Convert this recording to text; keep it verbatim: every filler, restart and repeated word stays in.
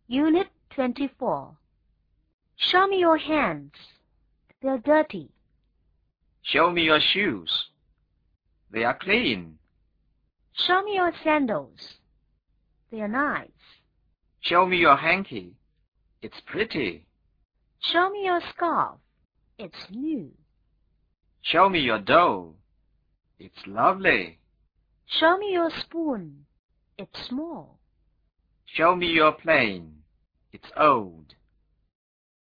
Unit twenty-four. Show me your hands. They're dirty. Show me your shoes. They are clean. Show me your sandals. They are nice. Show me your hanky. It's pretty. Show me your scarf. It's new. Show me your doll. It's lovely. Show me your spoon. It's small. Show me your plane. It's old.